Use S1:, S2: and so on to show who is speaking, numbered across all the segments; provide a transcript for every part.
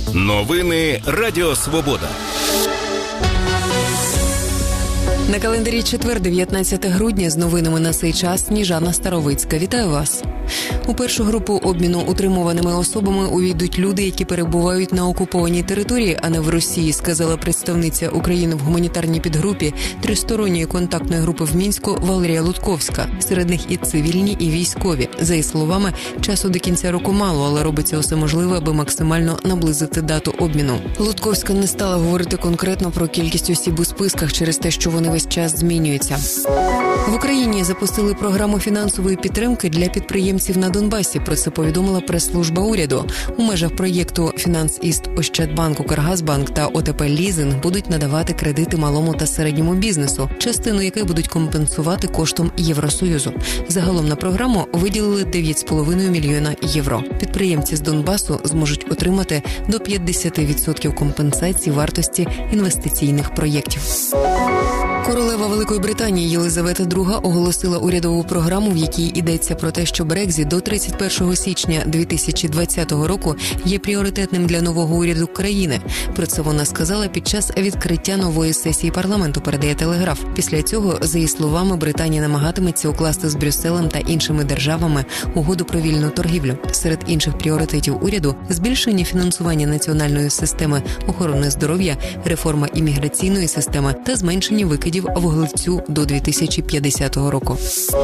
S1: Новини Радіо Свобода.
S2: На календарі четвер, 19 грудня, з новинами на цей час Сніжана Старовицька. Вітаю вас. У першу групу обміну утримуваними особами увійдуть люди, які перебувають на окупованій території, а не в Росії, сказала представниця України в гуманітарній підгрупі тристоронньої контактної групи в Мінську Валерія Лутковська. Серед них і цивільні, і військові. За її словами, часу до кінця року мало, але робиться усе можливе, аби максимально наблизити дату обміну. Лутковська не стала говорити конкретно про кількість осіб у списках через те, що вони весь час змінюються. В Україні запустили програму фінансової підтримки для підприємців на Донбасі. Про це повідомила прес-служба уряду. У межах проєкту «Фінанс-Іст», Ощадбанк, Укргазбанк та ОТП «Лізинг» будуть надавати кредити малому та середньому бізнесу, частину яких будуть компенсувати коштом Євросоюзу. Загалом на програму виділили 9,5 мільйона євро. Підприємці з Донбасу зможуть отримати до 50% компенсації вартості інвестиційних проєктів. Королева Великої Британії Єлизавета II оголосила урядову програму, в якій йдеться про те, що Брекзит до 31 січня 2020 року є пріоритетним для нового уряду країни. Про це вона сказала під час відкриття нової сесії парламенту, передає Телеграф. Після цього, за її словами, Британія намагатиметься укласти з Брюсселем та іншими державами угоду про вільну торгівлю. Серед інших пріоритетів уряду – збільшення фінансування національної системи охорони здоров'я, реформа імміграційної системи та зменшення викидів вуглецю до 2050 року.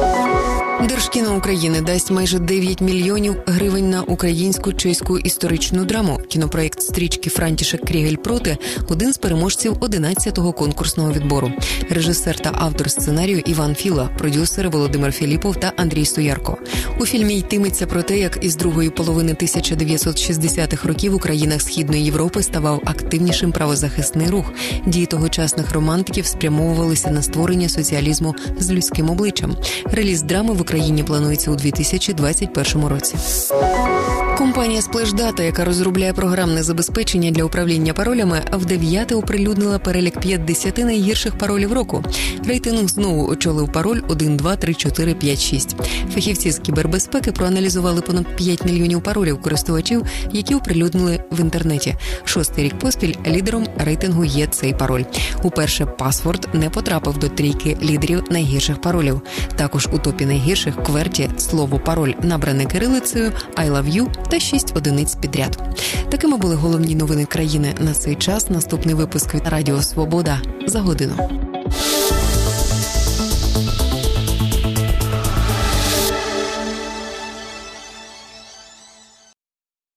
S2: Держкіно України дасть майже 9 мільйонів гривень на українську чеську історичну драму. Кінопроєкт стрічки «Франтішек Крігель проти» – один з переможців 11-го конкурсного відбору. Режисер та автор сценарію Іван Філа, продюсери Володимир Філіпов та Андрій Стоярко. У фільмі йтиметься про те, як із другої половини 1960-х років у країнах Східної Європи ставав активнішим правозахисний рух. Дії тогочасних романтиків спрямовувалися на створення соціалізму з людським обличчям. Реліз драми в Україні планується у 2021 році. Компанія Splash Data, яка розробляє програмне забезпечення для управління паролями, вдев'яте оприлюднила перелік 50 найгірших паролів року. Рейтинг знову очолив пароль 1, 2, 3, 4, 5, 6. Фахівці з кібербезпеки проаналізували понад 5 мільйонів паролів користувачів, які оприлюднили в інтернеті. 6-й рік поспіль лідером рейтингу є цей пароль. Уперше пасворд не потрапив до трійки лідерів найгірших паролів. Також у топі найгірших кверті слово «пароль» набране кирилицею, «I love you» та 6 одиниць підряд. Такими були головні новини країни на цей час. Наступний випуск від Радіо Свобода за годину.